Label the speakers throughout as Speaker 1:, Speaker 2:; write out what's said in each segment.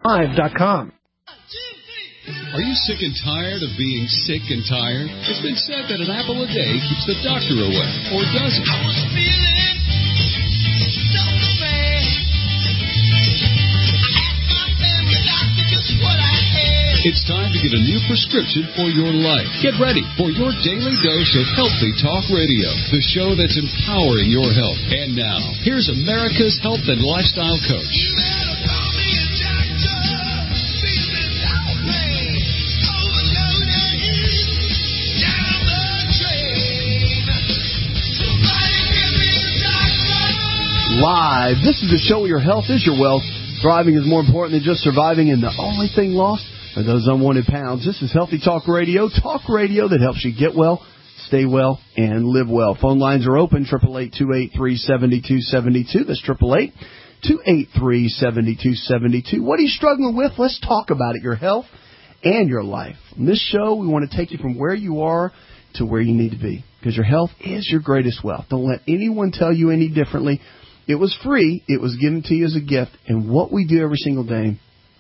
Speaker 1: HealthyTalkLive.com.
Speaker 2: Are you sick and tired of being sick and tired? It's been said that an apple a day keeps the doctor away, or does it? I was feeling so bad. I asked my family doctor just what I had. It's time to get a new prescription for your life. Get ready for your daily dose of Healthy Talk Radio, the show that's empowering your health. And now, here's America's health and lifestyle coach.
Speaker 3: Live. This is the show where your health is your wealth. Thriving is more important than just surviving, and the only thing lost are those unwanted pounds. This is Healthy Talk Radio that helps you get well, stay well, and live well. Phone lines are open, 888-283-7272. That's 888-283-7272. What are you struggling with? Let's talk about it, your health and your life. In this show, we want to take you from where you are to where you need to be, because your health is your greatest wealth. Don't let anyone tell you any differently. It was free. It was given to you as a gift. And what we do every single day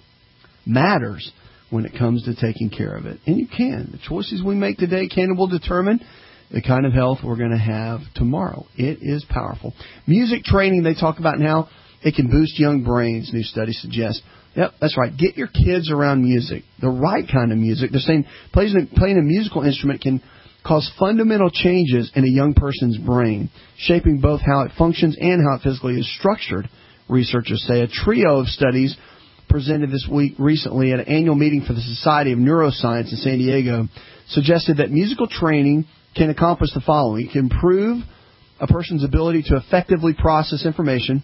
Speaker 3: matters when it comes to taking care of it. And you can. The choices we make today can and will determine the kind of health we're going to have tomorrow. It is powerful. Music training, they talk about now, it can boost young brains, new studies suggest. Yep, that's right. Get your kids around music, the right kind of music. They're saying playing a musical instrument can cause fundamental changes in a young person's brain, shaping both how it functions and how it physically is structured, researchers say. A trio of studies presented this week recently at an annual meeting for the Society of Neuroscience in San Diego suggested that musical training can accomplish the following. It can improve a person's ability to effectively process information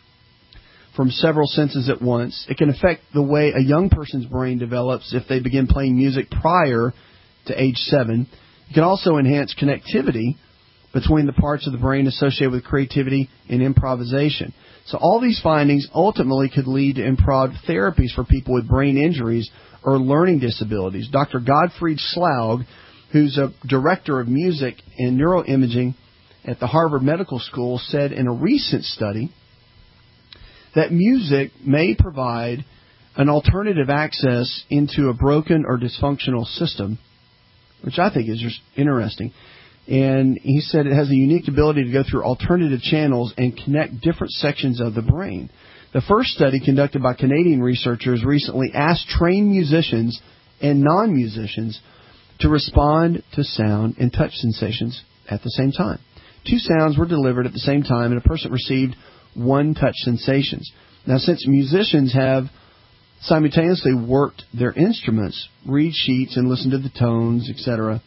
Speaker 3: from several senses at once. It can affect the way a young person's brain develops if they begin playing music prior to age 7. It can also enhance connectivity between the parts of the brain associated with creativity and improvisation. So all these findings ultimately could lead to improv therapies for people with brain injuries or learning disabilities. Dr. Gottfried Slaug, who's a director of music and neuroimaging at the Harvard Medical School, said in a recent study that music may provide an alternative access into a broken or dysfunctional system, which I think is just interesting. And he said it has a unique ability to go through alternative channels and connect different sections of the brain. The first study conducted by Canadian researchers recently asked trained musicians and non-musicians to respond to sound and touch sensations at the same time. 2 sounds were delivered at the same time, and a person received 1 touch sensations. Now, since musicians have simultaneously worked their instruments, read sheets, and listen to the tones, etc.,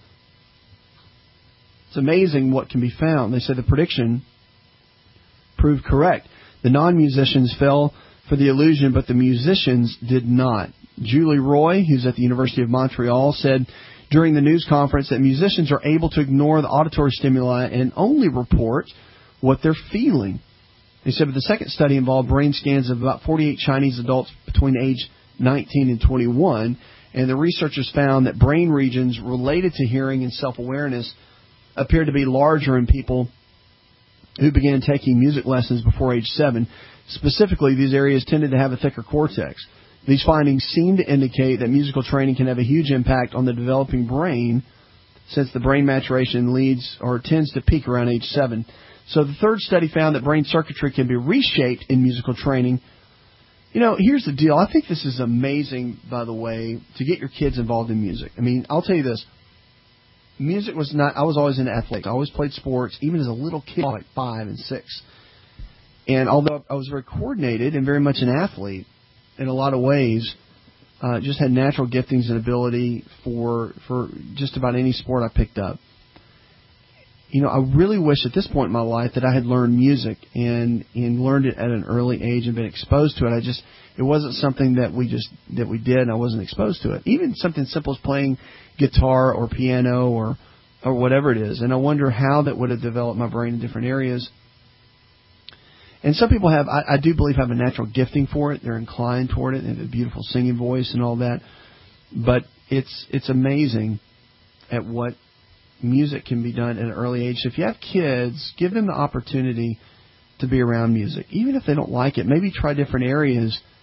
Speaker 3: it's amazing what can be found. They said the prediction proved correct. The non-musicians fell for the illusion, but the musicians did not. Julie Roy, who's at the University of Montreal, said during the news conference that musicians are able to ignore the auditory stimuli and only report what they're feeling. They said that the second study involved brain scans of about 48 Chinese adults between age 19 and 21, and the researchers found that brain regions related to hearing and self-awareness appeared to be larger in people who began taking music lessons before age 7. Specifically, these areas tended to have a thicker cortex. These findings seem to indicate that musical training can have a huge impact on the developing brain, since the brain maturation tends to peak around age 7. So the third study found that brain circuitry can be reshaped in musical training. You know, here's the deal. I think this is amazing, by the way, to get your kids involved in music. I mean, I'll tell you this. Music was not, I was always into athletics. I always played sports, even as a little kid, like 5 and 6. And although I was very coordinated and very much an athlete in a lot of ways, just had natural giftings and ability for just about any sport I picked up. You know, I really wish at this point in my life that I had learned music and learned it at an early age and been exposed to it. It wasn't something that we did, and I wasn't exposed to it. Even something simple as playing guitar or piano or whatever it is. And I wonder how that would have developed my brain in different areas. And some people I do believe have a natural gifting for it. They're inclined toward it and have a beautiful singing voice and all that. But it's amazing at what music can be done at an early age. So if you have kids, give them the opportunity to be around music. Even if they don't like it, maybe try different areas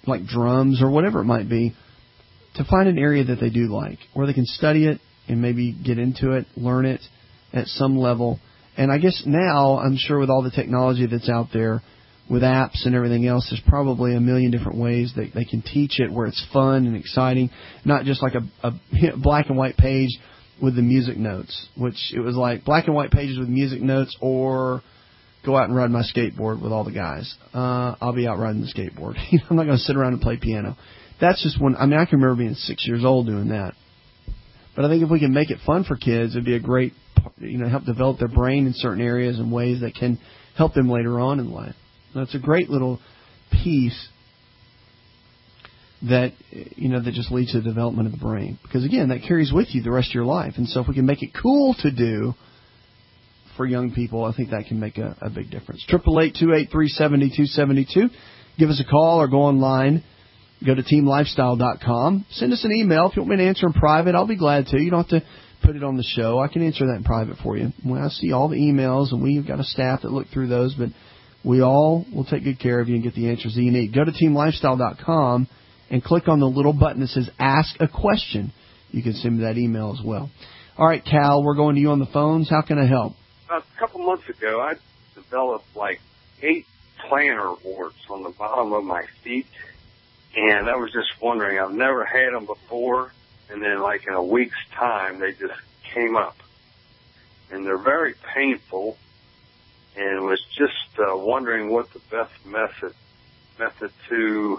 Speaker 3: like drums or whatever it might be, to find an area that they do like, where they can study it and maybe get into it, learn it at some level. And I guess now, I'm sure with all the technology that's out there, with apps and everything else, there's probably a million different ways that they can teach it where it's fun and exciting, not just like a black and white page with the music notes, which it was like black and white pages with music notes, or go out and ride my skateboard with all the guys. I'll be out riding the skateboard. I'm not going to sit around and play piano. That's just one. I mean, I can remember being 6 years old doing that. But I think if we can make it fun for kids, it'd be a great, help develop their brain in certain areas and ways that can help them later on in life. That's a great little piece that, that just leads to the development of the brain. Because, again, that carries with you the rest of your life. And so if we can make it cool to do for young people, I think that can make a big difference. 888-283-7272. Give us a call or go online. Go to teamlifestyle.com. Send us an email. If you want me to answer in private, I'll be glad to. You don't have to put it on the show. I can answer that in private for you. Well, I see all the emails, and we've got a staff that look through those, but we all will take good care of you and get the answers that you need. Go to teamlifestyle.com and click on the little button that says Ask a Question. You can send me that email as well. All right, Cal, we're going to you on the phones. How can I help?
Speaker 1: A couple months ago, I developed like 8 plantar warts on the bottom of my feet, and I was just wondering, I've never had them before, and then like in a week's time, they just came up. And they're very painful, and was just wondering what the best method to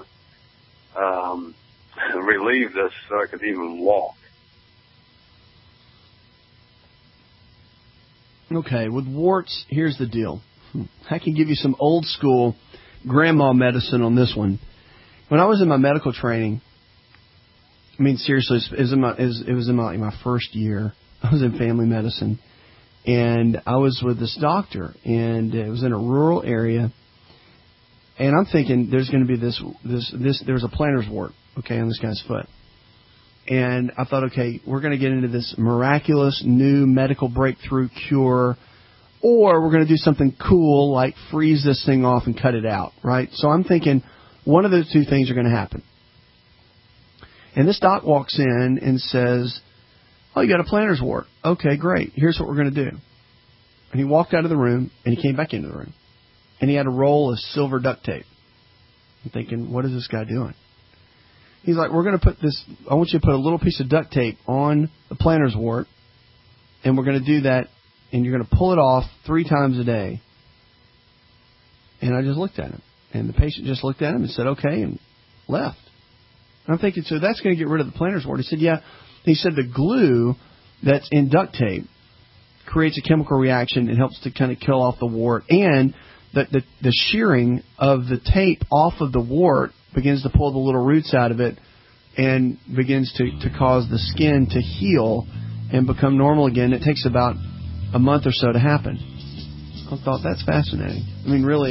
Speaker 1: relieve this so I could even walk.
Speaker 3: Okay, with warts, here's the deal. I can give you some old school grandma medicine on this one. When I was in my medical training, I mean, seriously, it was in my first year. I was in family medicine, and I was with this doctor, and it was in a rural area. And I'm thinking there's going to be there's a plantar's wart, okay, on this guy's foot. And I thought, okay, we're going to get into this miraculous new medical breakthrough cure, or we're going to do something cool like freeze this thing off and cut it out, right? So I'm thinking one of those two things are going to happen. And this doc walks in and says, oh, you got a plantar's wart. Okay, great. Here's what we're going to do. And he walked out of the room, and he came back into the room. And he had a roll of silver duct tape. I'm thinking, what is this guy doing? He's like, we're going to put this, I want you to put a little piece of duct tape on the plantar's wart, and we're going to do that, and you're going to pull it off 3 times a day. And I just looked at him. And the patient just looked at him and said, okay, and left. And I'm thinking, so that's going to get rid of the plantar's wart. He said, yeah. He said the glue that's in duct tape creates a chemical reaction and helps to kind of kill off the wart. And the shearing of the tape off of the wart begins to pull the little roots out of it and begins to cause the skin to heal and become normal again. It takes about a month or so to happen. I thought, that's fascinating. I mean, really,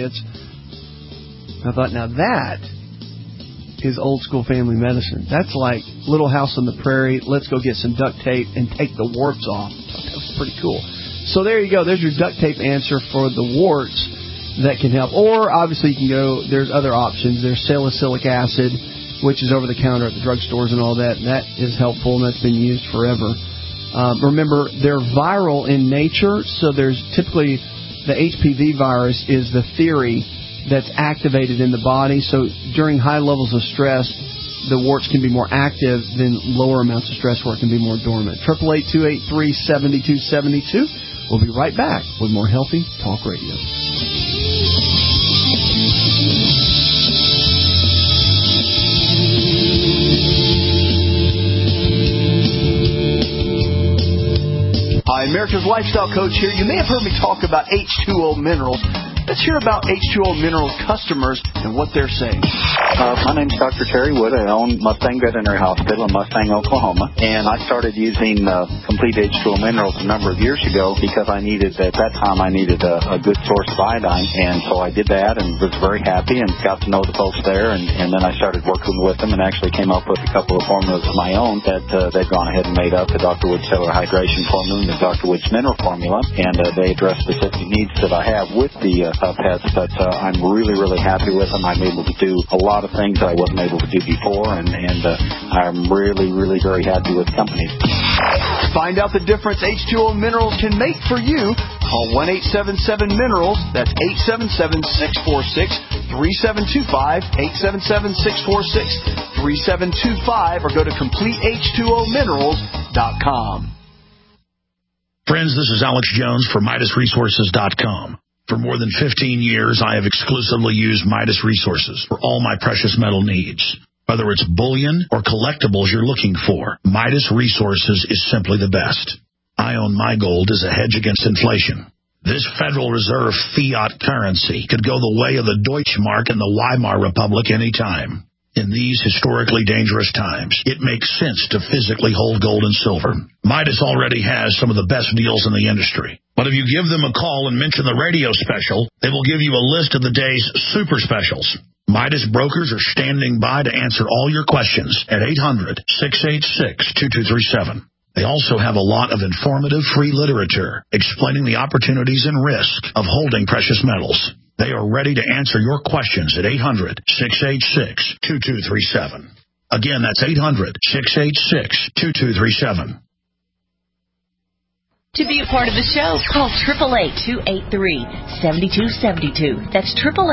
Speaker 3: I thought, now that is old school family medicine. That's like Little House on the Prairie, let's go get some duct tape and take the warts off. That was pretty cool. So there you go. There's your duct tape answer for the warts that can help. Or obviously you can go, there's other options. There's salicylic acid, which is over the counter at the drugstores and all that. That is helpful, and that's been used forever. Remember, they're viral in nature, so there's typically the HPV virus is the theory that's activated in the body. So during high levels of stress, the warts can be more active than lower amounts of stress where it can be more dormant. 888-283-7272. We'll be right back with more Healthy Talk Radio. Hi, America's Lifestyle Coach here. You may have heard me talk about H2O Minerals. Let's hear about H2O Minerals customers and what they're saying.
Speaker 4: My name's Dr. Terry Wood. I own Mustang Veterinary Hospital in Mustang, Oklahoma. And I started using Complete H2O Minerals a number of years ago because I needed, at that time, I needed a good source of iodine. And so I did that and was very happy and got to know the folks there. And then I started working with them and actually came up with a couple of formulas of my own that they've gone ahead and made up, the Dr. Wood Cellular Hydration Formula and the Dr. Wood's Mineral Formula. And they address specific needs that I have with the pets, but I'm really, really happy with them. I'm able to do a lot lot of things that I wasn't able to do before, and I'm really, really very happy with the company.
Speaker 3: Find out the difference H2O Minerals can make for you. Call 1-877-MINERALS. That's 877-646-3725, 877-646-3725, or go to CompleteH2OMinerals.com.
Speaker 5: Friends, this is Alex Jones for MidasResources.com. For more than 15 years, I have exclusively used Midas Resources for all my precious metal needs. Whether it's bullion or collectibles you're looking for, Midas Resources is simply the best. I own my gold as a hedge against inflation. This Federal Reserve fiat currency could go the way of the Deutschmark and the Weimar Republic any time. In these historically dangerous times, it makes sense to physically hold gold and silver. Midas already has some of the best deals in the industry. But if you give them a call and mention the radio special, they will give you a list of the day's super specials. Midas brokers are standing by to answer all your questions at 800-686-2237. They also have a lot of informative free literature explaining the opportunities and risk of holding precious metals. They are ready to answer your questions at 800-686-2237. Again, that's 800-686-2237.
Speaker 6: To be a part of the show, call 888-283-7272. That's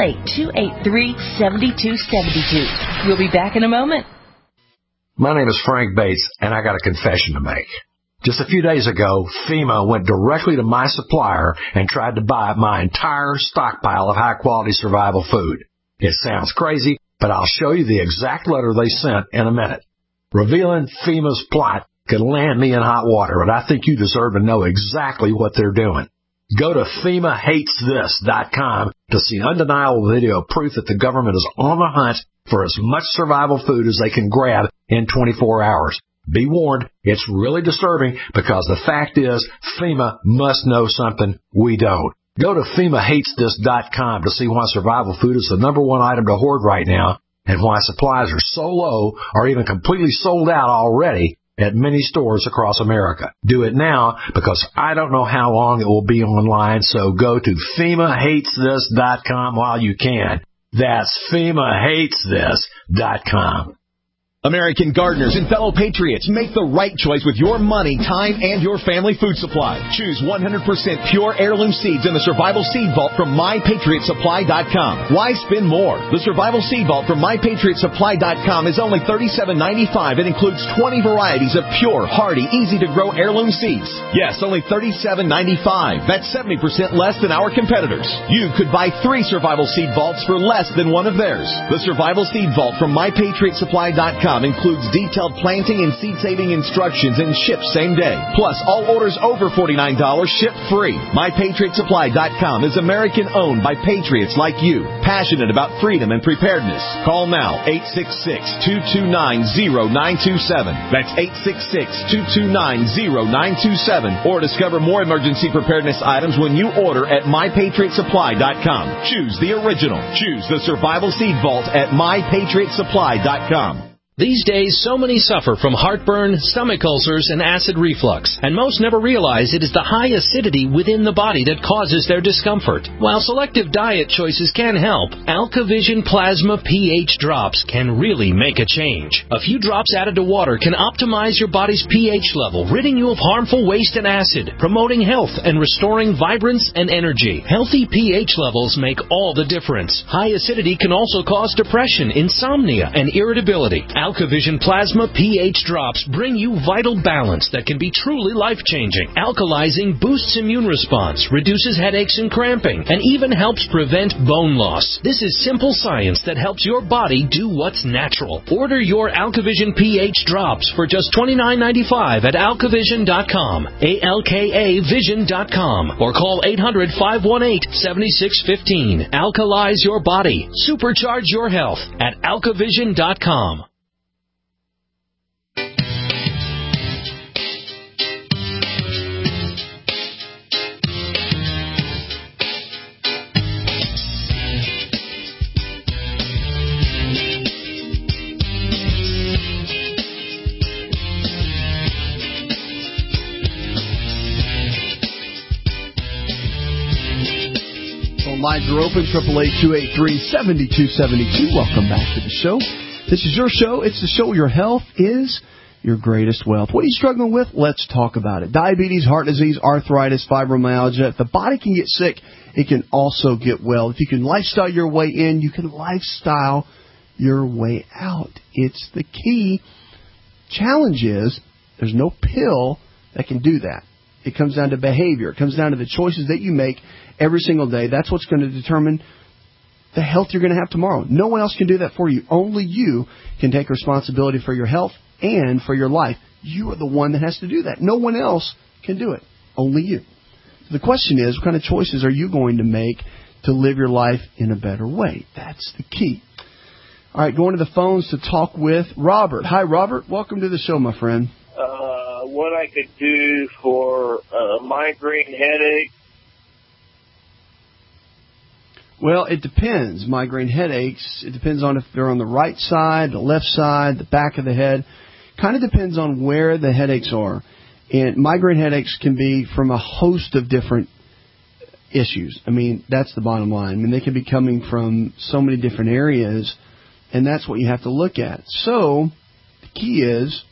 Speaker 6: 888-283-7272. We'll be back in a moment.
Speaker 7: My name is Frank Bates, and I got a confession to make. Just a few days ago, FEMA went directly to my supplier and tried to buy my entire stockpile of high-quality survival food. It sounds crazy, but I'll show you the exact letter they sent in a minute. Revealing FEMA's plot could land me in hot water, but I think you deserve to know exactly what they're doing. Go to FEMAHatesThis.com to see undeniable video proof that the government is on the hunt for as much survival food as they can grab in 24 hours. Be warned, it's really disturbing because the fact is FEMA must know something we don't. Go to FEMAHatesThis.com to see why survival food is the number one item to hoard right now and why supplies are so low or even completely sold out already at many stores across America. Do it now because I don't know how long it will be online, so go to FEMAHatesThis.com while you can. That's FEMAHatesThis.com.
Speaker 8: American gardeners and fellow patriots, make the right choice with your money, time, and your family food supply. Choose 100% pure heirloom seeds in the Survival Seed Vault from MyPatriotSupply.com. Why spend more? The Survival Seed Vault from MyPatriotSupply.com is only $37.95 and includes 20 varieties of pure, hardy, easy-to-grow heirloom seeds. Yes, only $37.95. That's 70% less than our competitors. You could buy 3 Survival Seed Vaults for less than one of theirs. The Survival Seed Vault from MyPatriotSupply.com includes detailed planting and seed-saving instructions and ships same day. Plus, all orders over $49 ship free. MyPatriotSupply.com is American-owned by patriots like you, passionate about freedom and preparedness. Call now, 866-229-0927. That's 866-229-0927. Or discover more emergency preparedness items when you order at MyPatriotSupply.com. Choose the original. Choose the Survival Seed Vault at MyPatriotSupply.com.
Speaker 9: These days, so many suffer from heartburn, stomach ulcers, and acid reflux, and most never realize it is the high acidity within the body that causes their discomfort. While selective diet choices can help, AlkaVision Plasma pH drops can really make a change. A few drops added to water can optimize your body's pH level, ridding you of harmful waste and acid, promoting health and restoring vibrance and energy. Healthy pH levels make all the difference. High acidity can also cause depression, insomnia, and irritability. AlkaVision Plasma pH drops bring you vital balance that can be truly life-changing. Alkalizing boosts immune response, reduces headaches and cramping, and even helps prevent bone loss. This is simple science that helps your body do what's natural. Order your AlkaVision pH drops for just $29.95 at AlkaVision.com, ALKAVision.com, or call 800-518-7615. Alkalize your body. Supercharge your health at AlkaVision.com.
Speaker 3: Lines are open, 888-283-7272. Welcome back to the show. This is your show. It's the show where your health is your greatest wealth. What are you struggling with? Let's talk about it. Diabetes, heart disease, arthritis, fibromyalgia. If the body can get sick, it can also get well. If you can lifestyle your way in, you can lifestyle your way out. It's the key. Challenge is there's no pill that can do that. It comes down to behavior. It comes down to the choices that you make every single day. That's what's going to determine the health you're going to have tomorrow. No one else can do that for you. Only you can take responsibility for your health and for your life. You are the one that has to do that. No one else can do it. Only you. So the question is, what kind of choices are you going to make to live your life in a better way? That's the key. All right, going to the phones to talk with Robert. Hi, Robert. Welcome to the show, my friend.
Speaker 10: What I could do for migraine headache?
Speaker 3: Well, it depends. Migraine headaches, it depends on if they're on the right side, the left side, the back of the head. Kind of depends on where the headaches are. And migraine headaches can be from a host of different issues. I mean, that's the bottom line. I mean, they can be coming from so many different areas, and that's what you have to look at. So the key is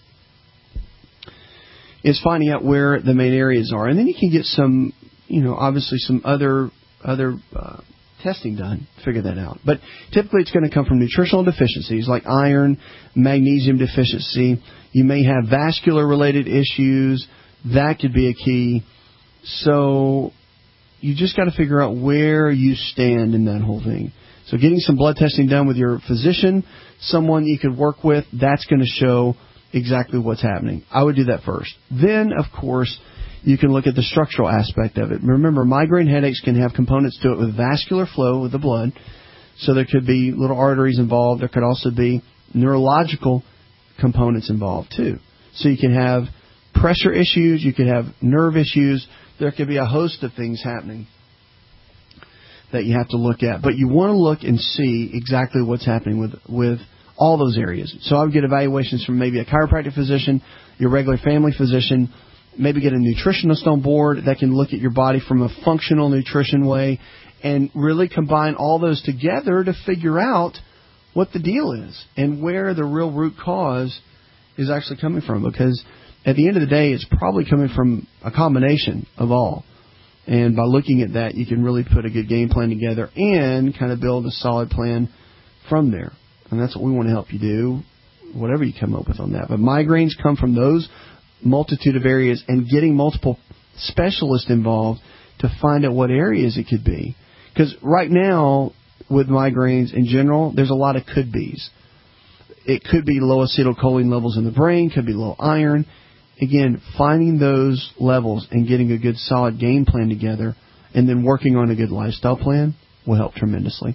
Speaker 3: finding out where the main areas are. And then you can get some, obviously some other testing done to figure that out. But typically it's going to come from nutritional deficiencies like iron, magnesium deficiency. You may have vascular-related issues. That could be a key. So you just got to figure out where you stand in that whole thing. So getting some blood testing done with your physician, someone you could work with, that's going to show exactly what's happening. I would do that first. Then, of course, you can look at the structural aspect of it. Remember, migraine headaches can have components to it with vascular flow with the blood. So there could be little arteries involved. There could also be neurological components involved, too. So you can have pressure issues. You could have nerve issues. There could be a host of things happening that you have to look at. But you want to look and see exactly what's happening with all those areas. So I would get evaluations from maybe a chiropractic physician, your regular family physician, maybe get a nutritionist on board that can look at your body from a functional nutrition way and really combine all those together to figure out what the deal is and where the real root cause is actually coming from. Because at the end of the day, it's probably coming from a combination of all. And by looking at that, you can really put a good game plan together and kind of build a solid plan from there. And that's what we want to help you do, whatever you come up with on that. But migraines come from those multitude of areas, and getting multiple specialists involved to find out what areas it could be. Because right now, with migraines in general, there's a lot of could-bes. It could be low acetylcholine levels in the brain, could be low iron. Again, finding those levels and getting a good solid game plan together and then working on a good lifestyle plan will help tremendously.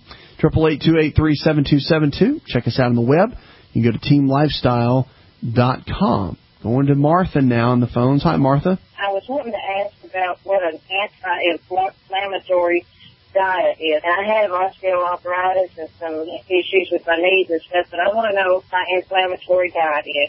Speaker 3: 888-283-7272. Check us out on the web. You can go to teamlifestyle.com. Going to Martha now on the phones. Hi, Martha.
Speaker 11: I was wanting to ask about what an anti-inflammatory diet is. And I have osteoarthritis and some issues with my knees and stuff, but I want to know what my inflammatory diet is.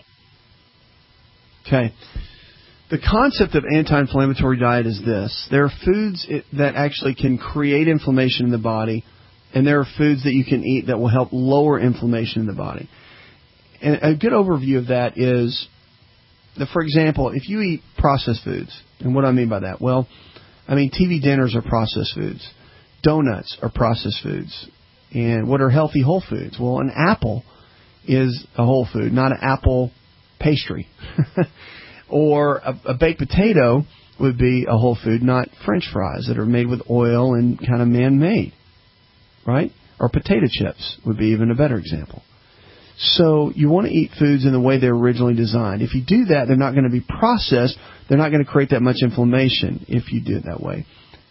Speaker 3: Okay. The concept of anti-inflammatory diet is this. There are foods that actually can create inflammation in the body, and there are foods that you can eat that will help lower inflammation in the body. And a good overview of that is, for example, if you eat processed foods, and what do I mean by that? Well, TV dinners are processed foods. Donuts are processed foods. And what are healthy whole foods? Well, an apple is a whole food, not an apple pastry. Or a baked potato would be a whole food, not French fries that are made with oil and kind of man-made, right? Or potato chips would be even a better example. So you want to eat foods in the way they're originally designed. If you do that, they're not going to be processed. They're not going to create that much inflammation if you do it that way.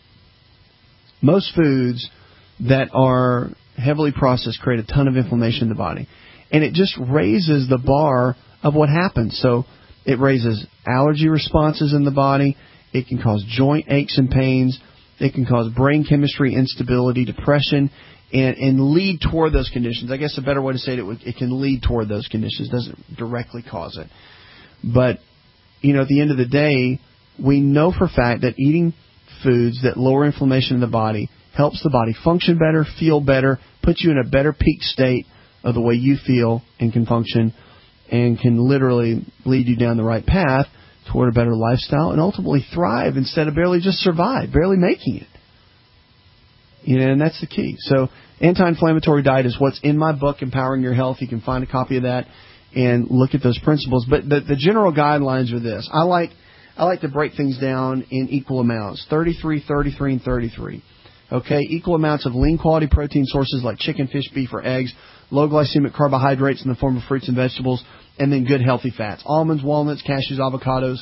Speaker 3: Most foods that are heavily processed create a ton of inflammation in the body. And it just raises the bar of what happens. So it raises allergy responses in the body. It can cause joint aches and pains. It can cause brain chemistry instability, depression, and lead toward those conditions. I guess a better way to say it, it can lead toward those conditions. It doesn't directly cause it. But, at the end of the day, we know for a fact that eating foods that lower inflammation in the body helps the body function better, feel better, puts you in a better peak state of the way you feel and can function, and can literally lead you down the right path toward a better lifestyle and ultimately thrive instead of barely just survive, barely making it. And that's the key. So anti-inflammatory diet is what's in my book, Empowering Your Health. You can find a copy of that and look at those principles. But the general guidelines are this. I like to break things down in equal amounts, 33, 33, and 33. Okay, equal amounts of lean quality protein sources like chicken, fish, beef, or eggs, low glycemic carbohydrates in the form of fruits and vegetables, and then good healthy fats. Almonds, walnuts, cashews, avocados.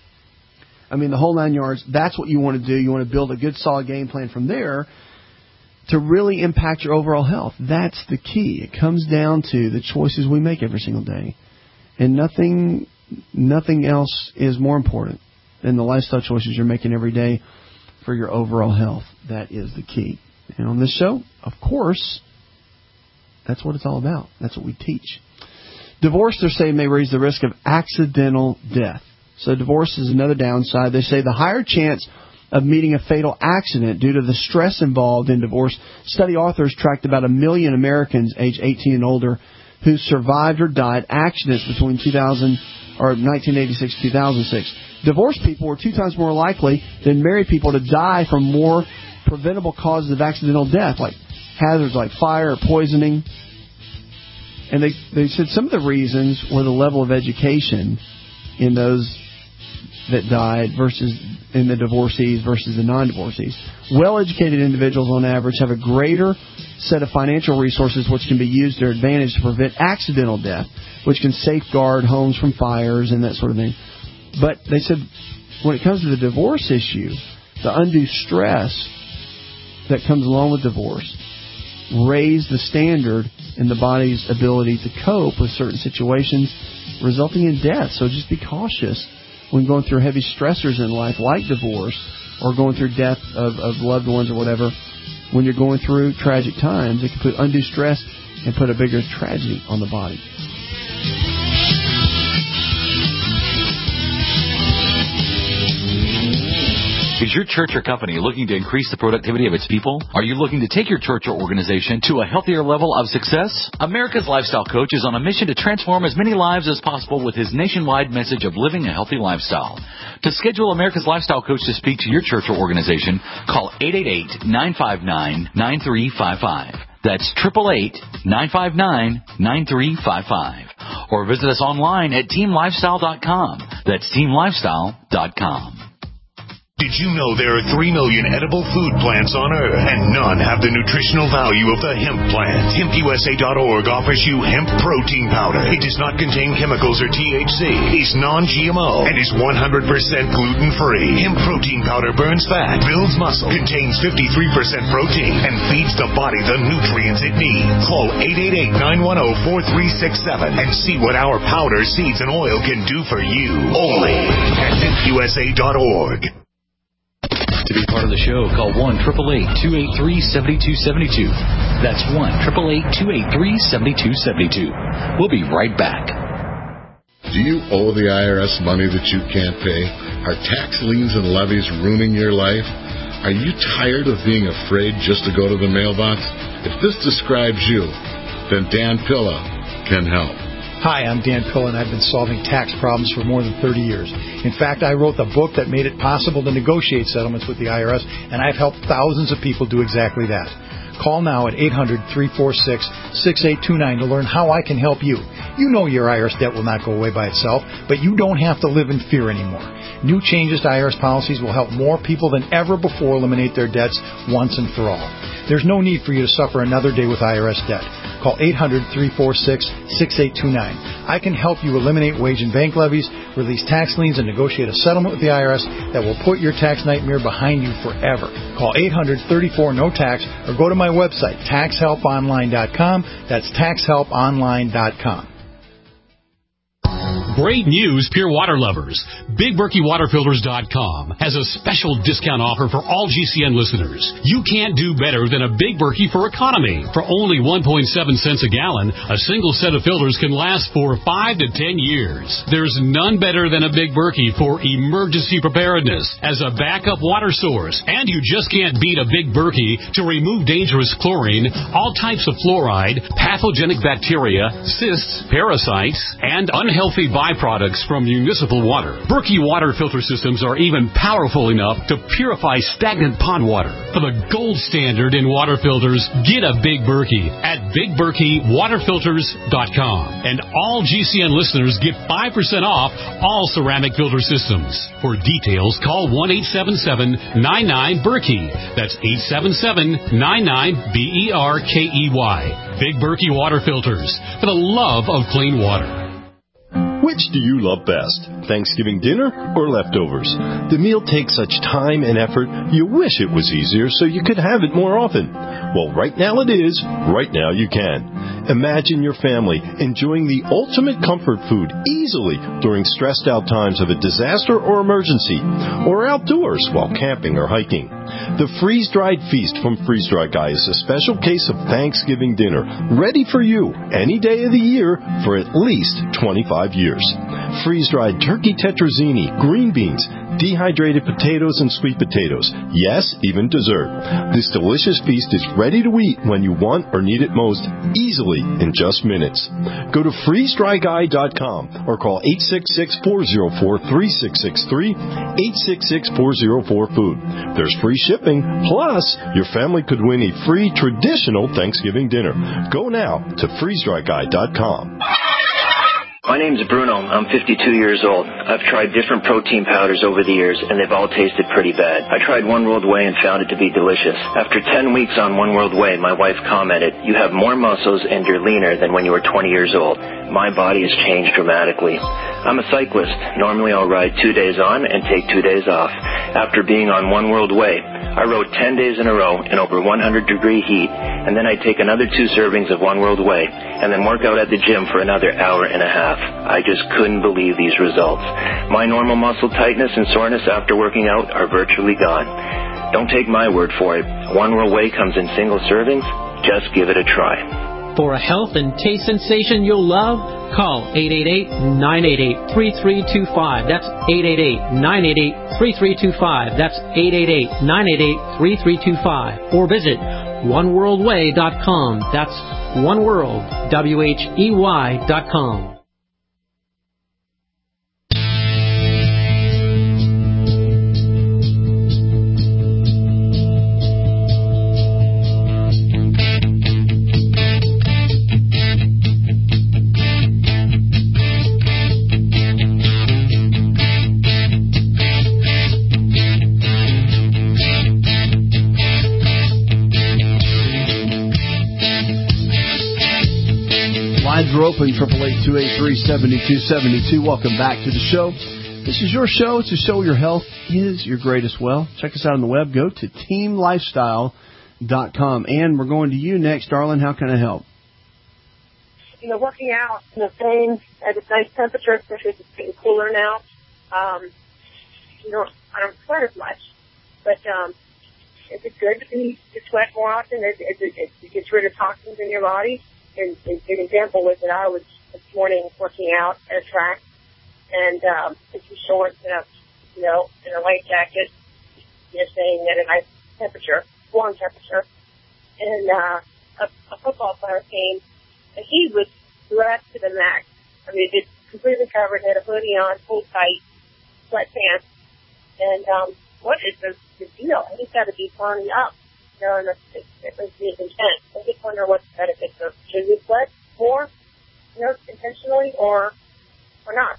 Speaker 3: I mean, the whole 9 yards. That's what you want to do. You want to build a good, solid game plan from there to really impact your overall health. That's the key. It comes down to the choices we make every single day. And nothing else is more important than the lifestyle choices you're making every day for your overall health. That is the key. And on this show, of course, that's what it's all about. That's what we teach. Divorce, they're saying, may raise the risk of accidental death. So divorce is another downside. They say the higher chance of meeting a fatal accident due to the stress involved in divorce. Study authors tracked about 1 million Americans aged 18 and older who survived or died accidents between 1986 and 2006. Divorced people were 2 times more likely than married people to die from more preventable causes of accidental death, like hazards like fire or poisoning. And they said some of the reasons were the level of education in those that died versus in the divorcees versus the non-divorcees. Well-educated individuals on average have a greater set of financial resources which can be used to their advantage to prevent accidental death, which can safeguard homes from fires and that sort of thing. But they said when it comes to the divorce issue, the undue stress that comes along with divorce raise the standard in the body's ability to cope with certain situations, resulting in death. So just be cautious when going through heavy stressors in life like divorce or going through death of loved ones or whatever. When you're going through tragic times, it can put undue stress and put a bigger tragedy on the body.
Speaker 12: Is your church or company looking to increase the productivity of its people? Are you looking to take your church or organization to a healthier level of success? America's Lifestyle Coach is on a mission to transform as many lives as possible with his nationwide message of living a healthy lifestyle. To schedule America's Lifestyle Coach to speak to your church or organization, call 888-959-9355. That's 888-959-9355. Or visit us online at teamlifestyle.com. That's teamlifestyle.com.
Speaker 13: Did you know there are 3 million edible food plants on Earth, and none have the nutritional value of the hemp plant? HempUSA.org offers you hemp protein powder. It does not contain chemicals or THC, is non-GMO, and is 100% gluten-free. Hemp protein powder burns fat, builds muscle, contains 53% protein, and feeds the body the nutrients it needs. Call 888-910-4367 and see what our powder, seeds, and oil can do for you. Only at HempUSA.org.
Speaker 9: To be part of the show, call 1-888-283-7272. That's 1-888-283-7272. We'll be right back.
Speaker 14: Do you owe the IRS money that you can't pay? Are tax liens and levies ruining your life? Are you tired of being afraid just to go to the mailbox? If this describes you, then Dan Pilla can help.
Speaker 15: Hi, I'm Dan Pilla, and I've been solving tax problems for more than 30 years. In fact, I wrote the book that made it possible to negotiate settlements with the IRS, and I've helped thousands of people do exactly that. Call now at 800-346-6829 to learn how I can help you. You know your IRS debt will not go away by itself, but you don't have to live in fear anymore. New changes to IRS policies will help more people than ever before eliminate their debts once and for all. There's no need for you to suffer another day with IRS debt. Call 800-346-6829. I can help you eliminate wage and bank levies, release tax liens, and negotiate a settlement with the IRS that will put your tax nightmare behind you forever. Call 800-34-NO-TAX or go to my website, taxhelponline.com. That's taxhelponline.com.
Speaker 16: Great news, pure water lovers. BigBerkeyWaterFilters.com has a special discount offer for all GCN listeners. You can't do better than a Big Berkey for economy. For only 1.7 cents a gallon, a single set of filters can last for 5 to 10 years. There's none better than a Big Berkey for emergency preparedness as a backup water source. And you just can't beat a Big Berkey to remove dangerous chlorine, all types of fluoride, pathogenic bacteria, cysts, parasites, and unhealthy byproducts from municipal water. Berkey water filter systems are even powerful enough to purify stagnant pond water. For the gold standard in water filters, get a Big Berkey at BigBerkeyWaterFilters.com. And all GCN listeners get 5% off all ceramic filter systems. For details, call 1-877-99-BERKEY. That's 877-99-BERKEY. Big Berkey Water Filters, for the love of clean water.
Speaker 17: Which do you love best, Thanksgiving dinner or leftovers? The meal takes such time and effort, you wish it was easier so you could have it more often. Well, right now it is. Right now you can. Imagine your family enjoying the ultimate comfort food easily during stressed out times of a disaster or emergency, or outdoors while camping or hiking. The freeze-dried feast from Freeze Dry Guy is a special case of Thanksgiving dinner, ready for you any day of the year for at least 25 years. Freeze-dried turkey tetrazzini, green beans, dehydrated potatoes and sweet potatoes. Yes, even dessert. This delicious feast is ready to eat when you want or need it most, easily in just minutes. Go to freezedryguy.com or call 866-404-3663, 866-404-FOOD. There's free shipping, plus your family could win a free traditional Thanksgiving dinner. Go now to freezedryguy.com.
Speaker 18: My name's Bruno. I'm 52 years old. I've tried different protein powders over the years, and they've all tasted pretty bad. I tried One World Whey and found it to be delicious. After 10 weeks on One World Whey, my wife commented, "You have more muscles and you're leaner than when you were 20 years old." My body has changed dramatically. I'm a cyclist. Normally I'll ride 2 days on and take 2 days off. After being on One World Whey, I rode 10 days in a row in over 100-degree heat, and then I take another 2 servings of One World Whey, and then work out at the gym for another hour and a half. I just couldn't believe these results. My normal muscle tightness and soreness after working out are virtually gone. Don't take my word for it. One World Whey comes in single servings. Just give it a try.
Speaker 19: For a health and taste sensation you'll love, call 888-988-3325. That's 888-988-3325. That's 888-988-3325. Or visit oneworldwhey.com. That's oneworld.com.
Speaker 3: Lines are open, 888-283-7272. Welcome back to the show. This is your show. It's a show your health is your greatest wealth. Check us out on the web. Go to teamlifestyle.com. And we're going to you next, darling. How can I help?
Speaker 11: You know, working out in the same at a nice temperature, especially if it's getting cooler now. I don't sweat as much. But is it good to sweat more often? It gets rid of toxins in your body? And an example was that I was this morning working out at a track and in some shorts and a light jacket, staying at a nice temperature, warm temperature. And a football player came and he was dressed to the max. I mean, it's completely covered, had a hoodie on, full tight, sweatpants. And what is the deal? He's got to be burning up. And it was his intent. I just wonder what the benefits of should we sweat more, intentionally or not?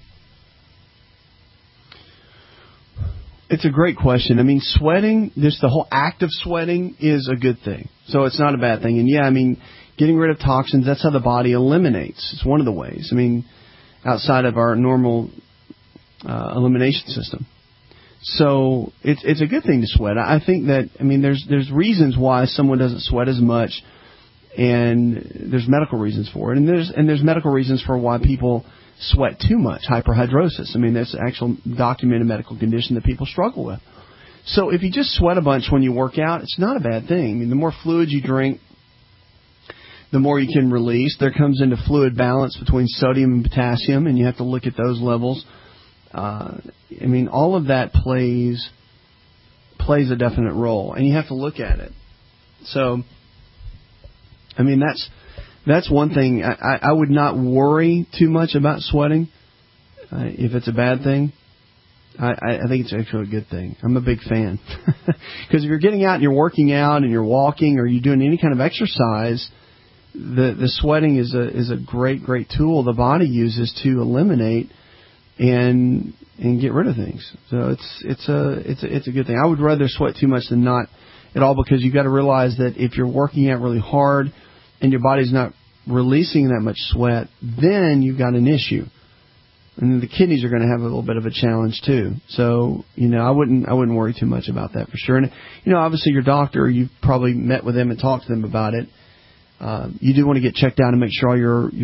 Speaker 3: It's a great question. I mean, sweating, just the whole act of sweating is a good thing. So it's not a bad thing. And yeah, I mean, getting rid of toxins, that's how the body eliminates. It's one of the ways. I mean, outside of our normal elimination system. So it's a good thing to sweat. I think that, I mean, there's reasons why someone doesn't sweat as much, and there's medical reasons for it, and there's medical reasons for why people sweat too much, hyperhidrosis. I mean, that's an actual documented medical condition that people struggle with. So if you just sweat a bunch when you work out, it's not a bad thing. I mean, the more fluids you drink, the more you can release. There comes into fluid balance between sodium and potassium, and you have to look at those levels. I mean, all of that plays a definite role, and you have to look at it. So, I mean, that's one thing. I would not worry too much about sweating if it's a bad thing. I think it's actually a good thing. I'm a big fan. Because if you're getting out and you're working out and you're walking or you're doing any kind of exercise, the sweating is a great tool the body uses to eliminate and get rid of things. So it's a good thing. I would rather sweat too much than not at all, because you've got to realize that if you're working out really hard and your body's not releasing that much sweat, then you've got an issue. And the kidneys are going to have a little bit of a challenge too. So, I wouldn't worry too much about that for sure. And, obviously your doctor, you've probably met with them and talked to them about it. You do want to get checked out and make sure all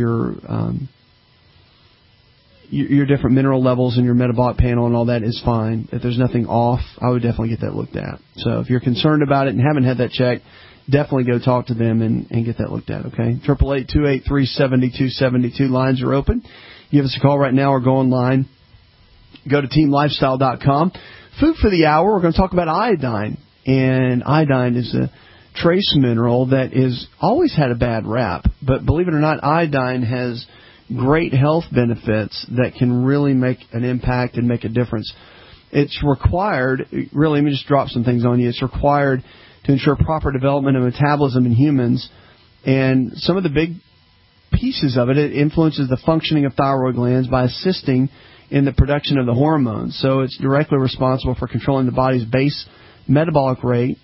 Speaker 3: your different mineral levels and your metabolic panel and all that is fine. If there's nothing off, I would definitely get that looked at. So if you're concerned about it and haven't had that checked, definitely go talk to them and get that looked at, okay? 888-283-7272. Lines are open. Give us a call right now or go online. Go to teamlifestyle.com. Food for the hour, we're going to talk about iodine. And iodine is a trace mineral that is always had a bad rap. But believe it or not, iodine has great health benefits that can really make an impact and make a difference. It's required, really, let me just drop some things on you. It's required to ensure proper development of metabolism in humans. And some of the big pieces of it influences the functioning of thyroid glands by assisting in the production of the hormones. So it's directly responsible for controlling the body's base metabolic rate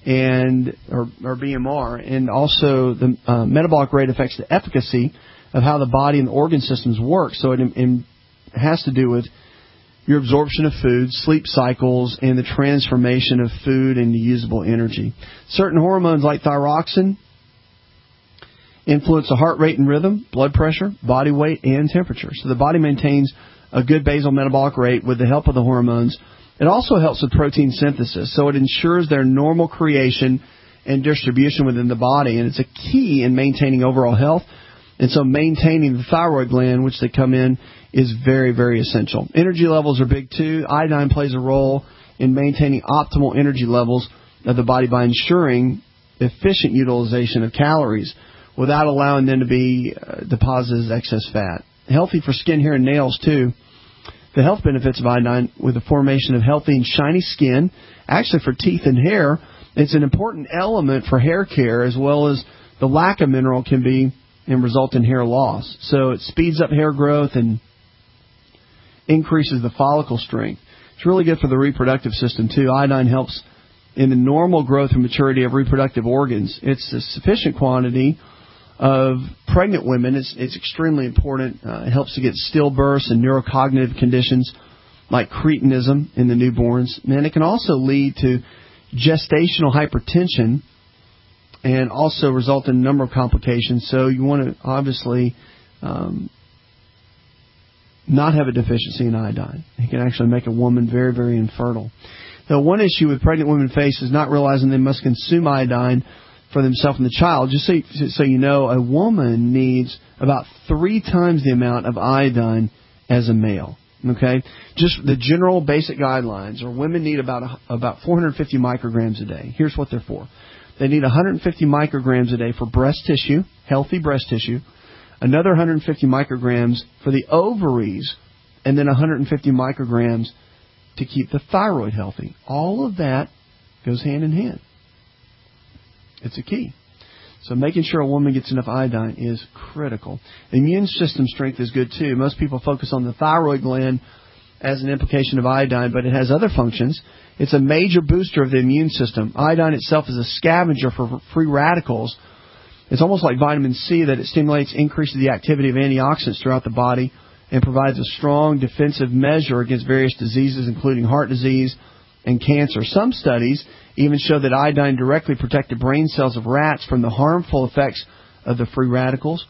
Speaker 3: or BMR, and also the metabolic rate affects the efficacy of how the body and the organ systems work. So it has to do with your absorption of food, sleep cycles, and the transformation of food into usable energy. Certain hormones like thyroxine influence the heart rate and rhythm, blood pressure, body weight, and temperature. So the body maintains a good basal metabolic rate with the help of the hormones. It also helps with protein synthesis, so it ensures their normal creation and distribution within the body, and it's a key in maintaining overall health. And so maintaining the thyroid gland, which they come in, is very, very essential. Energy levels are big too. Iodine plays a role in maintaining optimal energy levels of the body by ensuring efficient utilization of calories without allowing them to be deposited as excess fat. Healthy for skin, hair, and nails too. The health benefits of iodine with the formation of healthy and shiny skin. Actually, for teeth and hair, it's an important element for hair care, as well as the lack of mineral can be and result in hair loss. So it speeds up hair growth and increases the follicle strength. It's really good for the reproductive system too. Iodine helps in the normal growth and maturity of reproductive organs. It's a sufficient quantity of pregnant women. It's extremely important. It helps to get stillbirths and neurocognitive conditions like cretinism in the newborns. And it can also lead to gestational hypertension and also result in a number of complications. So you want to obviously not have a deficiency in iodine. It can actually make a woman very, very infertile. Now, one issue with pregnant women face is not realizing they must consume iodine for themselves and the child. Just so you know, a woman needs about 3 times the amount of iodine as a male. Okay, just the general basic guidelines are women need about 450 micrograms a day. Here's what they're for. They need 150 micrograms a day for breast tissue, healthy breast tissue, another 150 micrograms for the ovaries, and then 150 micrograms to keep the thyroid healthy. All of that goes hand in hand. It's a key. So making sure a woman gets enough iodine is critical. Immune system strength is good too. Most people focus on the thyroid gland as an implication of iodine, but it has other functions. It's a major booster of the immune system. Iodine itself is a scavenger for free radicals. It's almost like vitamin C, that it stimulates, increases the activity of antioxidants throughout the body and provides a strong defensive measure against various diseases, including heart disease and cancer. Some studies even show that iodine directly protected brain cells of rats from the harmful effects of the free radicals.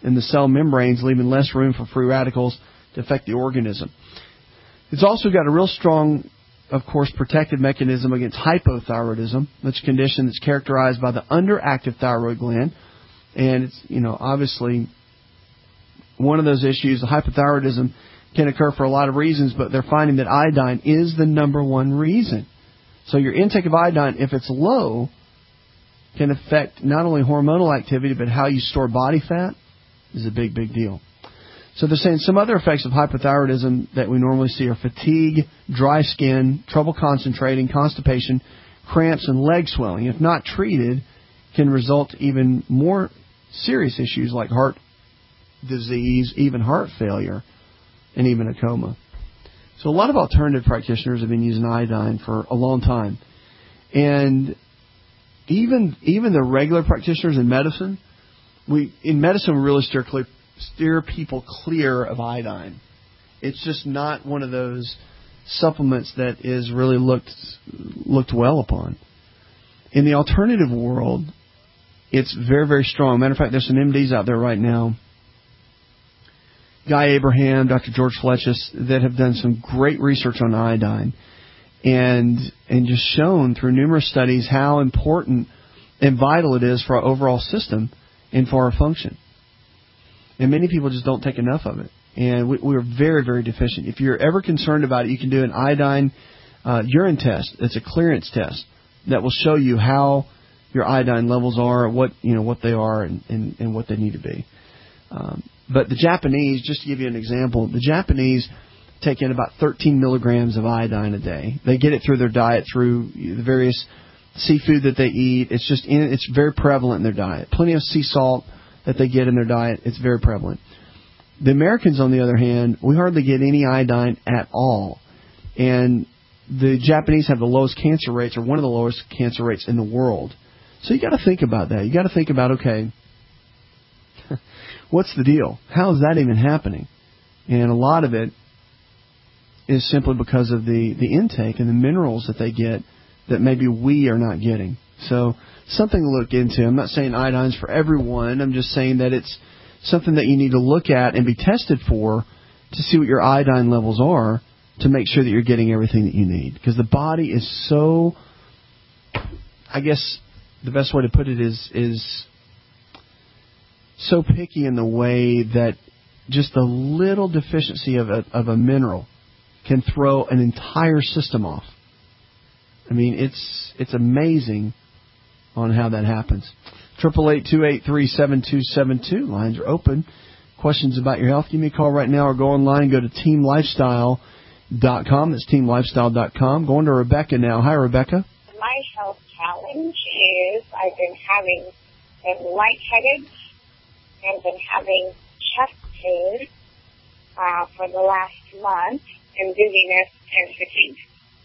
Speaker 3: in the cell membranes, leaving less room for free radicals to affect the organism. It's also got a real strong, of course, protective mechanism against hypothyroidism, which is a condition that's characterized by the underactive thyroid gland. And it's, obviously one of those issues, the hypothyroidism, can occur for a lot of reasons, but they're finding that iodine is the number one reason. So your intake of iodine, if it's low, can affect not only hormonal activity, but how you store body fat is a big, big deal. So they're saying some other effects of hypothyroidism that we normally see are fatigue, dry skin, trouble concentrating, constipation, cramps, and leg swelling. If not treated, can result even more serious issues like heart disease, even heart failure, and even a coma. So a lot of alternative practitioners have been using iodine for a long time. And even the regular practitioners in medicine, we really steer people clear of iodine. It's just not one of those supplements that is really looked well upon. In the alternative world, it's very, very strong. Matter of fact, there's some MDs out there right now, Guy Abraham, Dr. George Fletchis, that have done some great research on iodine and just shown through numerous studies how important and vital it is for our overall system and for our function. And many people just don't take enough of it. And we're very, very deficient. If you're ever concerned about it, you can do an iodine urine test. It's a clearance test that will show you how your iodine levels are, what they are, and what they need to be. But the Japanese, just to give you an example, the Japanese take in about 13 milligrams of iodine a day. They get it through their diet, through the various seafood that they eat. It's very prevalent in their diet. Plenty of sea salt that they get in their diet. It's very prevalent. The Americans, on the other hand, we hardly get any iodine at all. And the Japanese have the lowest cancer rates, or one of the lowest cancer rates in the world. So you got to think about that. You got to think about, okay, what's the deal? How is that even happening? And a lot of it is simply because of the intake and the minerals that they get that maybe we are not getting. So something to look into. I'm not saying iodine's for everyone. I'm just saying that it's something that you need to look at and be tested for to see what your iodine levels are to make sure that you're getting everything that you need. Because the body is so, I guess the best way to put it is so picky in the way that just a little deficiency of a mineral can throw an entire system off. I mean, it's amazing on how that happens. 888-283-7272. Lines are open. Questions about your health, give me a call right now or go online. Go to teamlifestyle.com. That's teamlifestyle.com. Going to Rebecca now. Hi, Rebecca.
Speaker 20: My health challenge is I've been lightheaded and been having chest pain for the last month and dizziness and fatigue.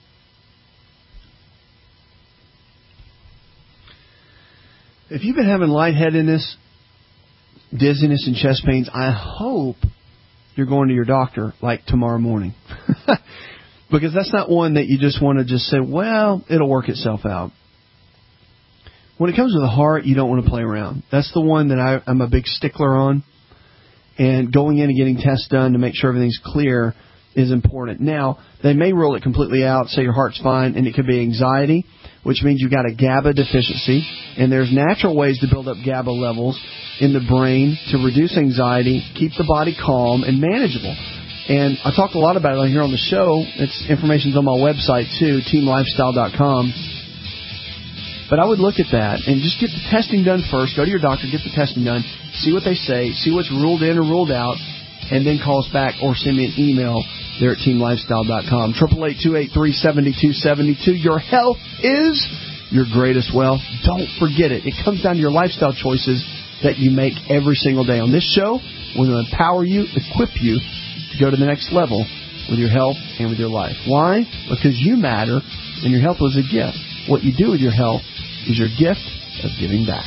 Speaker 3: If you've been having lightheadedness, dizziness, and chest pains, I hope you're going to your doctor like tomorrow morning. Because that's not one that you just want to just say, well, it'll work itself out. When it comes to the heart, you don't want to play around. That's the one that I'm a big stickler on. And going in and getting tests done to make sure everything's clear is important. Now, they may rule it completely out, say your heart's fine, and it could be anxiety, which means you've got a GABA deficiency. And there's natural ways to build up GABA levels in the brain to reduce anxiety, keep the body calm and manageable. And I talk a lot about it here on the show. Information's on my website, too, teamlifestyle.com. But I would look at that and just get the testing done first. Go to your doctor, get the testing done, see what they say, see what's ruled in or ruled out, and then call us back or send me an email there at teamlifestyle.com. 888-283-7272. Your health is your greatest wealth. Don't forget it. It comes down to your lifestyle choices that you make every single day. On this show, we're going to empower you, equip you to go to the next level with your health and with your life. Why? Because you matter, and your health was a gift. What you do with your health is your gift of giving back.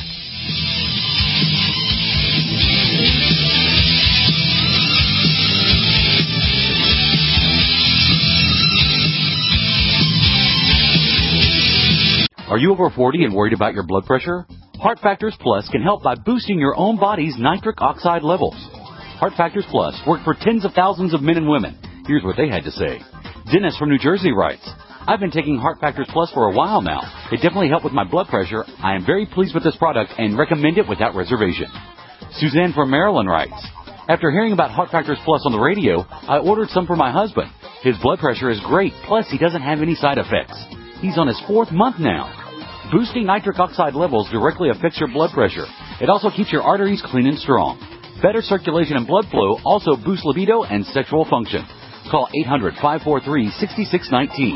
Speaker 12: Are you over 40 and worried about your blood pressure? Heart Factors Plus can help by boosting your own body's nitric oxide levels. Heart Factors Plus worked for tens of thousands of men and women. Here's what they had to say. Dennis from New Jersey writes, I've been taking Heart Factors Plus for a while now. It definitely helped with my blood pressure. I am very pleased with this product and recommend it without reservation. Suzanne from Maryland writes, after hearing about Heart Factors Plus on the radio, I ordered some for my husband. His blood pressure is great, plus he doesn't have any side effects. He's on his 4th month now. Boosting nitric oxide levels directly affects your blood pressure. It also keeps your arteries clean and strong. Better circulation and blood flow also boosts libido and sexual function. Call 800-543-6619.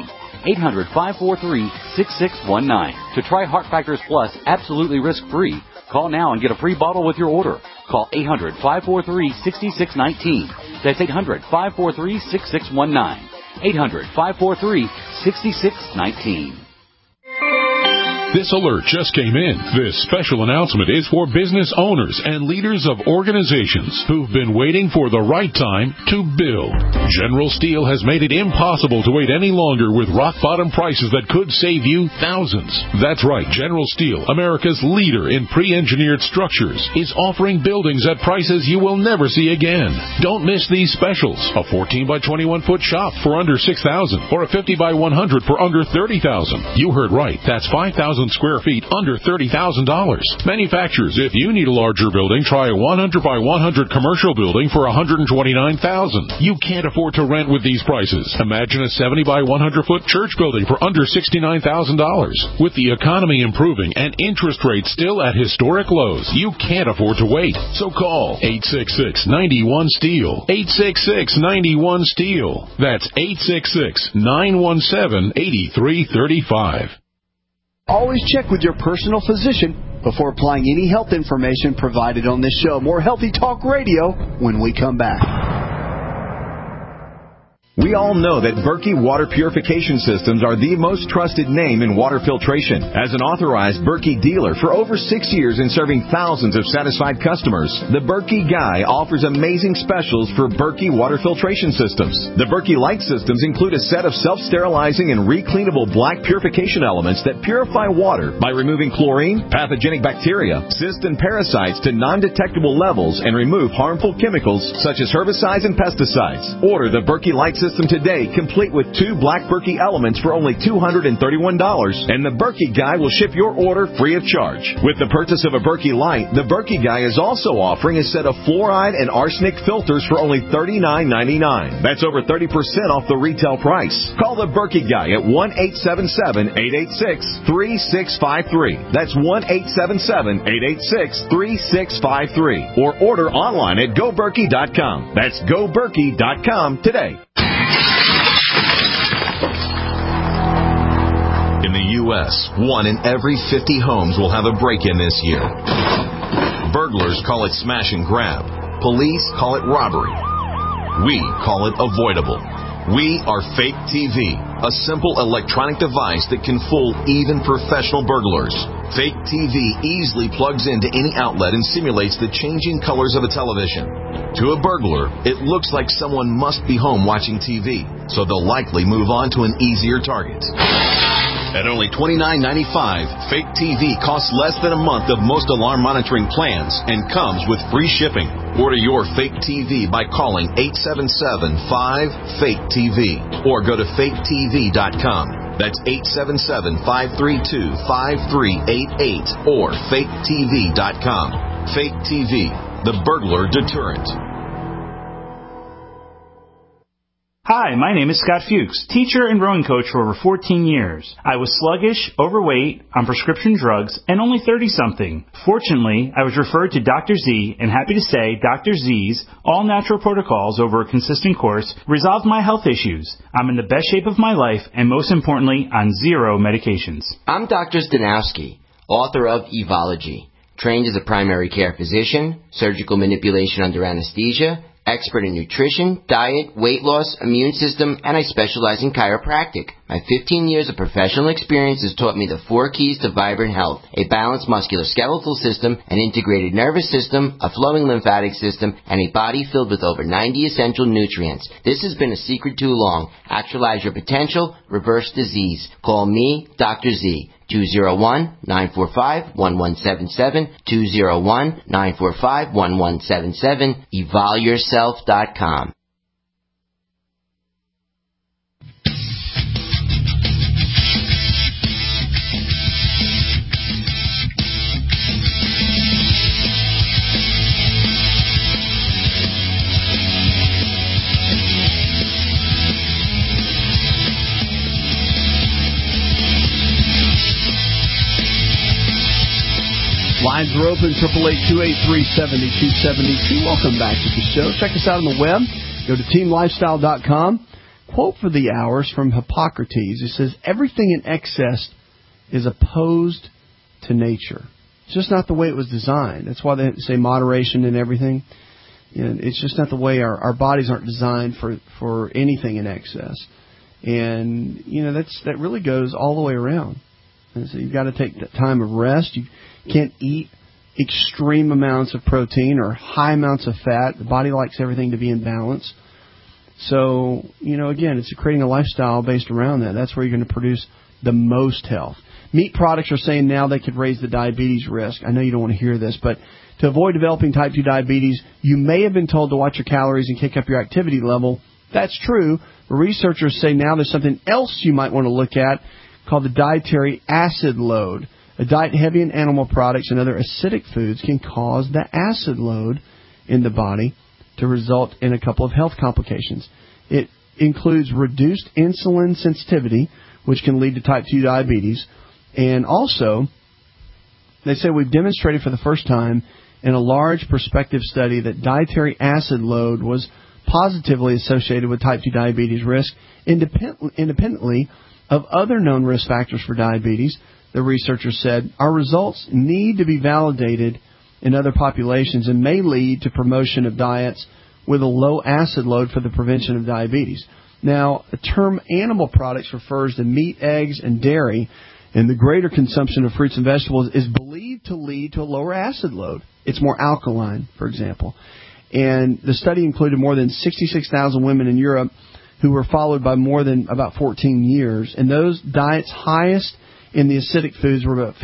Speaker 12: 800-543-6619. To try Heart Factors Plus absolutely risk-free, call now and get a free bottle with your order. Call 800-543-6619. That's 800-543-6619. 800-543-6619.
Speaker 21: This alert just came in. This special announcement is for business owners and leaders of organizations who've been waiting for the right time to build. General Steel has made it impossible to wait any longer with rock-bottom prices that could save you thousands. That's right. General Steel, America's leader in pre-engineered structures, is offering buildings at prices you will never see again. Don't miss these specials. A 14 by 21 foot shop for under $6,000 or a 50 by 100 for under $30,000. You heard right. That's 5,000 square feet under $30,000. Manufacturers, if you need a larger building, try a 100 by 100 commercial building for $129,000. You can't afford to rent with these prices. Imagine a 70 by 100 foot church building for under $69,000. With the economy improving and interest rates still at historic lows, you can't afford to wait. So call 866-91-STEEL. 866-91-STEEL. That's 866-917-8335.
Speaker 3: Always check with your personal physician before applying any health information provided on this show. More Healthy Talk Radio when we come back.
Speaker 8: We all know that Berkey Water Purification Systems are the most trusted name in water filtration. As an authorized Berkey dealer for over 6 years and serving thousands of satisfied customers, the Berkey Guy offers amazing specials for Berkey Water Filtration Systems. The Berkey Light Systems include a set of self-sterilizing and recleanable black purification elements that purify water by removing chlorine, pathogenic bacteria, cysts, and parasites to non-detectable levels and remove harmful chemicals such as herbicides and pesticides. Order the Berkey Light System today, complete with 2 black Berkey elements for only $231, and the Berkey Guy will ship your order free of charge. With the purchase of a Berkey Light, the Berkey Guy is also offering a set of fluoride and arsenic filters for only $39.99. That's over 30% off the retail price. Call the Berkey Guy at 1-877-886-3653. That's 1-877-886-3653. Or order online at GoBerkey.com. That's GoBerkey.com today.
Speaker 22: In the U.S., 1 in every 50 homes will have a break-in this year. Burglars call it smash and grab. Police call it robbery. We call it avoidable. We are Fake TV, a simple electronic device that can fool even professional burglars. Fake TV easily plugs into any outlet and simulates the changing colors of a television. To a burglar, it looks like someone must be home watching TV, so they'll likely move on to an easier target. At only $29.95, Fake TV costs less than a month of most alarm monitoring plans and comes with free shipping. Order your Fake TV by calling 877-5-FAKE-TV or go to faketv.com. That's 877-532-5388 or faketv.com. Fake TV, the burglar deterrent.
Speaker 23: Hi, my name is Scott Fuchs, teacher and rowing coach for over 14 years. I was sluggish, overweight, on prescription drugs, and only 30-something. Fortunately, I was referred to Dr. Z, and happy to say Dr. Z's all-natural protocols over a consistent course resolved my health issues. I'm in the best shape of my life, and most importantly, on 0 medications.
Speaker 24: I'm Dr. Stanowski, author of Evology, trained as a primary care physician, surgical manipulation under anesthesia, expert in nutrition, diet, weight loss, immune system, and I specialize in chiropractic. My 15 years of professional experience has taught me the 4 keys to vibrant health: a balanced musculoskeletal system, an integrated nervous system, a flowing lymphatic system, and a body filled with over 90 essential nutrients. This has been a secret too long. Actualize your potential, reverse disease. Call me, Dr. Z. 201-945-1177, 201-945-1177, evolveyourself.com.
Speaker 3: Lines are open, 888-283-7272. Welcome back to the show. Check us out on the web. Go to teamlifestyle.com. Quote for the hours from Hippocrates. It says, everything in excess is opposed to nature. It's just not the way it was designed. That's why they say moderation and everything. It's just not the way our bodies aren't designed for anything in excess. And, that really goes all the way around. And so you've got to take that time of rest. You can't eat extreme amounts of protein or high amounts of fat. The body likes everything to be in balance. So, again, it's creating a lifestyle based around that. That's where you're going to produce the most health. Meat products are saying now they could raise the diabetes risk. I know you don't want to hear this, but to avoid developing type 2 diabetes, you may have been told to watch your calories and kick up your activity level. That's true. But researchers say now there's something else you might want to look at called the dietary acid load. A diet heavy in animal products and other acidic foods can cause the acid load in the body to result in a couple of health complications. It includes reduced insulin sensitivity, which can lead to type 2 diabetes. And also, they say we've demonstrated for the first time in a large prospective study that dietary acid load was positively associated with type 2 diabetes risk independently of other known risk factors for diabetes. The researchers said, our results need to be validated in other populations and may lead to promotion of diets with a low acid load for the prevention of diabetes. Now, the term animal products refers to meat, eggs, and dairy, and the greater consumption of fruits and vegetables is believed to lead to a lower acid load. It's more alkaline, for example. And the study included more than 66,000 women in Europe who were followed by more than about 14 years. And those diets highest in the acidic foods were about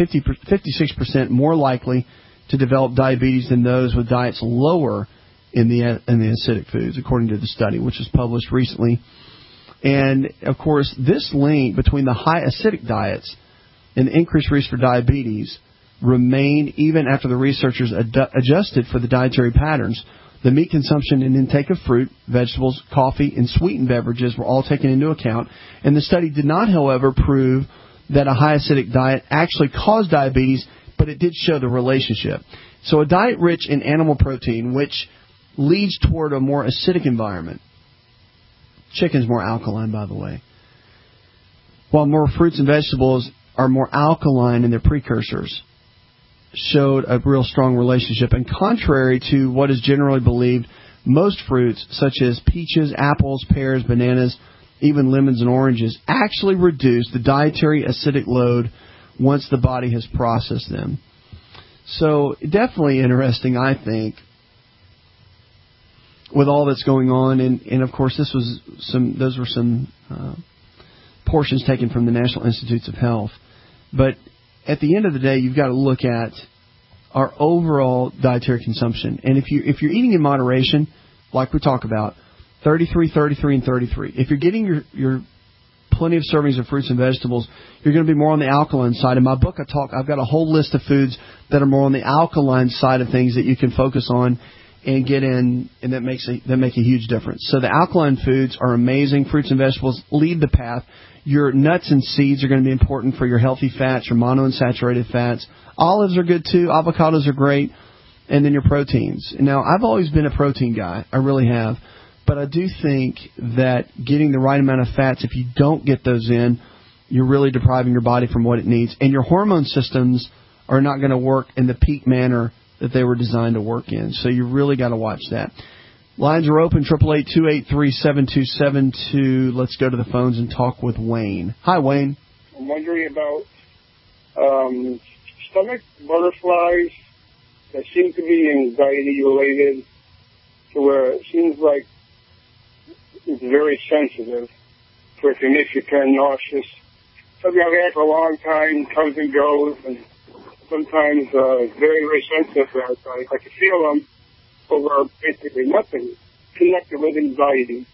Speaker 3: 56% more likely to develop diabetes than those with diets lower in the acidic foods, according to the study, which was published recently. And, of course, this link between the high acidic diets and the increased risk for diabetes remained even after the researchers adjusted for the dietary patterns. The meat consumption and intake of fruit, vegetables, coffee, and sweetened beverages were all taken into account. And the study did not, however, prove that a high acidic diet actually caused diabetes, but it did show the relationship. So a diet rich in animal protein, which leads toward a more acidic environment. Chicken's more alkaline, by the way. While more fruits and vegetables are more alkaline in their precursors, showed a real strong relationship. And contrary to what is generally believed, most fruits, such as peaches, apples, pears, bananas, even lemons and oranges, actually reduce the dietary acidic load once the body has processed them. So definitely interesting, I think, with all that's going on. And of course, those were some portions taken from the National Institutes of Health. But at the end of the day, you've got to look at our overall dietary consumption. And if you're eating in moderation, like we talk about, 33, 33, and 33. If you're getting your plenty of servings of fruits and vegetables, you're going to be more on the alkaline side. In my book, I've got a whole list of foods that are more on the alkaline side of things that you can focus on and get in, and that make a huge difference. So the alkaline foods are amazing. Fruits and vegetables lead the path. Your nuts and seeds are going to be important for your healthy fats, your monounsaturated fats. Olives are good too. Avocados are great. And then your proteins. Now, I've always been a protein guy. I really have. But I do think that getting the right amount of fats, if you don't get those in, you're really depriving your body from what it needs. And your hormone systems are not going to work in the peak manner that they were designed to work in. So you really got to watch that. Lines are open, 888-283-7272. Let's go to the phones and talk with Wayne. Hi, Wayne.
Speaker 1: I'm wondering about stomach butterflies that seem to be anxiety-related, to where it seems like it's very sensitive, where it can make you kind of nauseous, something I've had for a long time, comes and goes, and sometimes very, very sensitive. I can feel them over basically nothing connected with anxiety.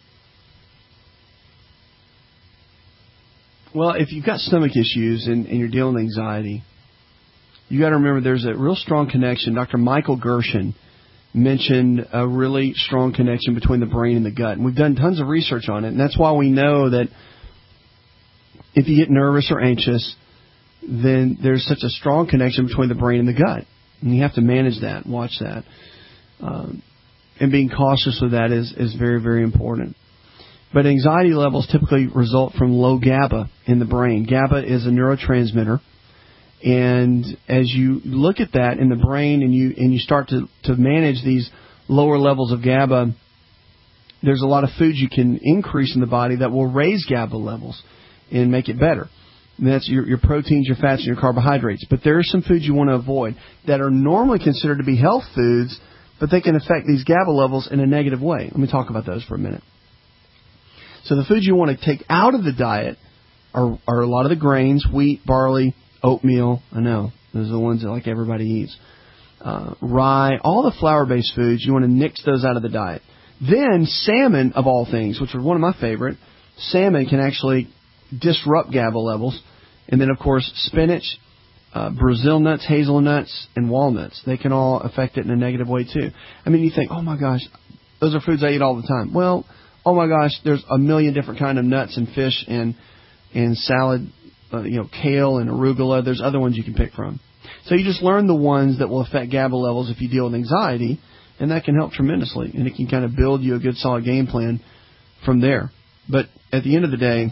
Speaker 3: Well, if you've got stomach issues and you're dealing with anxiety, you got to remember there's a real strong connection. Dr. Michael Gershon mentioned a really strong connection between the brain and the gut. And we've done tons of research on it, and that's why we know that if you get nervous or anxious, then there's such a strong connection between the brain and the gut. And you have to manage that, watch that. And being cautious with that is very, very important. But anxiety levels typically result from low GABA in the brain. GABA is a neurotransmitter. And as you look at that in the brain and you start to manage these lower levels of GABA, there's a lot of foods you can increase in the body that will raise GABA levels and make it better. And that's your proteins, your fats, and your carbohydrates. But there are some foods you want to avoid that are normally considered to be health foods, but they can affect these GABA levels in a negative way. Let me talk about those for a minute. So the foods you want to take out of the diet are a lot of the grains, wheat, barley, oatmeal. I know, those are the ones that like everybody eats. Rye, all the flour-based foods, you want to nix those out of the diet. Then salmon, of all things, which are one of my favorite, salmon can actually disrupt GABA levels. And then, of course, spinach, Brazil nuts, hazelnuts, and walnuts. They can all affect it in a negative way, too. I mean, you think, oh, my gosh, those are foods I eat all the time. Well, oh, my gosh, there's a million different kind of nuts and fish and salad, kale and arugula. There's other ones you can pick from. So you just learn the ones that will affect GABA levels if you deal with anxiety, and that can help tremendously. And it can kind of build you a good, solid game plan from there. But at the end of the day,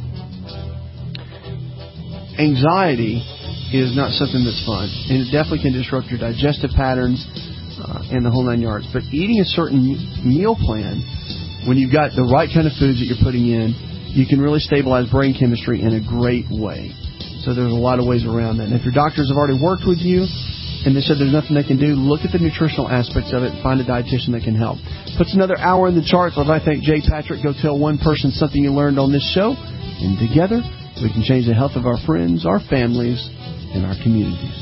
Speaker 3: anxiety is not something that's fun, and it definitely can disrupt your digestive patterns and the whole 9 yards. But eating a certain meal plan, when you've got the right kind of foods that you're putting in, you can really stabilize brain chemistry in a great way. So there's a lot of ways around that. And if your doctors have already worked with you and they said there's nothing they can do, look at the nutritional aspects of it and find a dietitian that can help. Puts another hour in the charts. I'd like to thank Jay Patrick. Go tell one person something you learned on this show, and together we can change the health of our friends, our families, and our communities.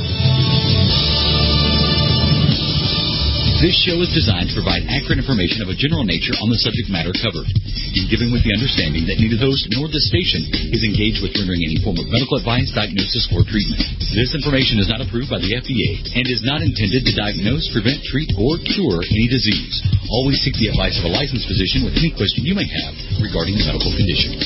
Speaker 12: This show is designed to provide accurate information of a general nature on the subject matter covered, in giving with the understanding that neither host nor the station is engaged with rendering any form of medical advice, diagnosis, or treatment. This information is not approved by the FDA and is not intended to diagnose, prevent, treat, or cure any disease. Always seek the advice of a licensed physician with any question you may have regarding a medical condition.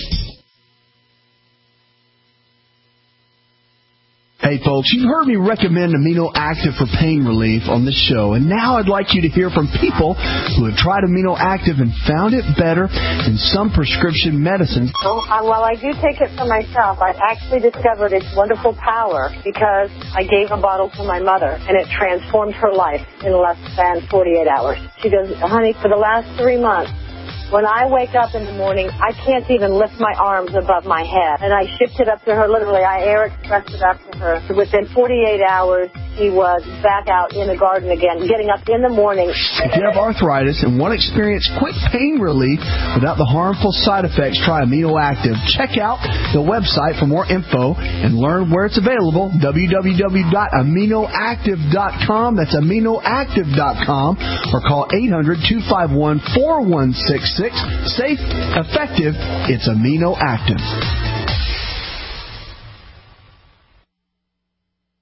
Speaker 3: Hey folks, you've heard me recommend Amino Active for pain relief on this show, and now I'd like you to hear from people who have tried Amino Active and found it better than some prescription medicines.
Speaker 2: Well, I do take it for myself. I actually discovered its wonderful power because I gave a bottle to my mother, and it transformed her life in less than 48 hours. She goes, honey, for the last 3 months, when I wake up in the morning, I can't even lift my arms above my head. And I shipped it up to her, literally. I air expressed it up to her. So within 48 hours, she was back out in the garden again, getting up in the morning.
Speaker 3: If you have arthritis and want to experience quick pain relief without the harmful side effects, try Amino Active. Check out the website for more info and learn where it's available, www.aminoactive.com. That's aminoactive.com, or call 800-251-4166. Safe, effective, it's Amino Active.